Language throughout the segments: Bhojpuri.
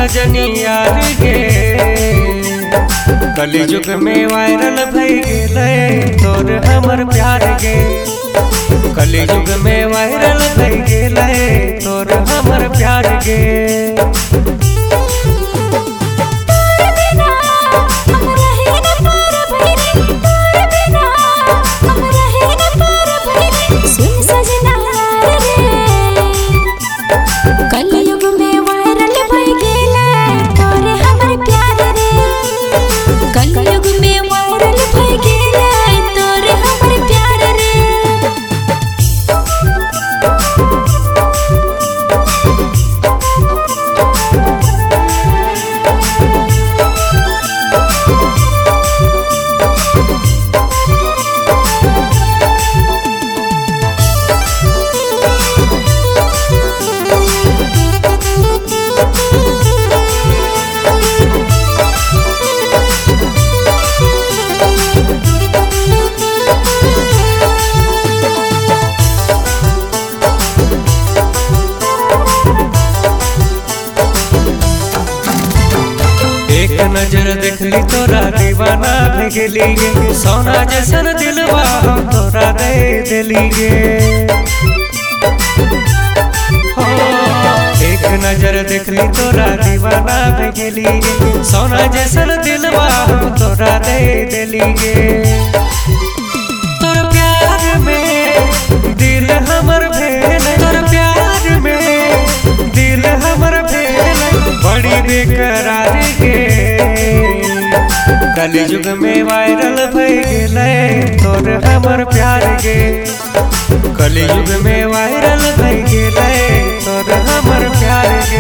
सजनी यार के कलयुग में वायरल भई गेले तोर हमर प्यार के। कलयुग में वायरल भई गेले तोर हमर प्यार के। नजर देखली तोरा दीवाना भे गेली गे, सोना जैसन दिलवा हम तोरा दे देली गे। एक नजर देखली तोरा दीवाना भे गेली गे, सोना जैसन दिलवा हम तोरा दे देली गे। तोर प्यार में दिल हमर भेल, तोर प्यार में दिल हमर भेल बड़ी बेकरार के। कलयुग में वायरल भई गेले तोर हमर प्यार के। कलयुग में वायरल भई गेले तोर हमर प्यार के।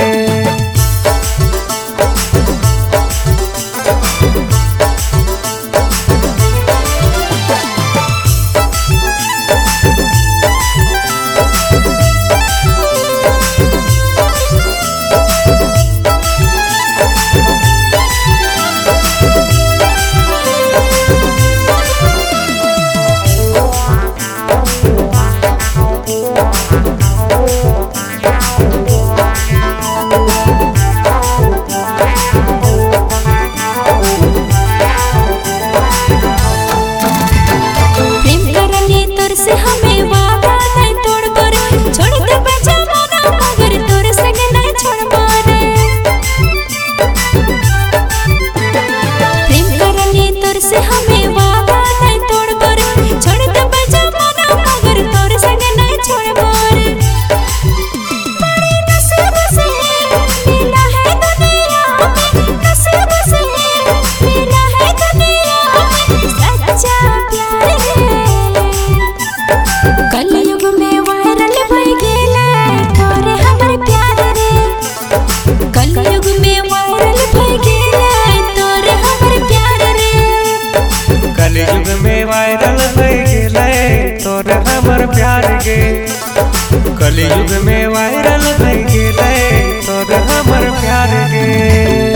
कलयुग में वायरल भई गेले तोर हमर प्यार के। कलयुग में वायरल भई गेले तोर हमर प्यार के।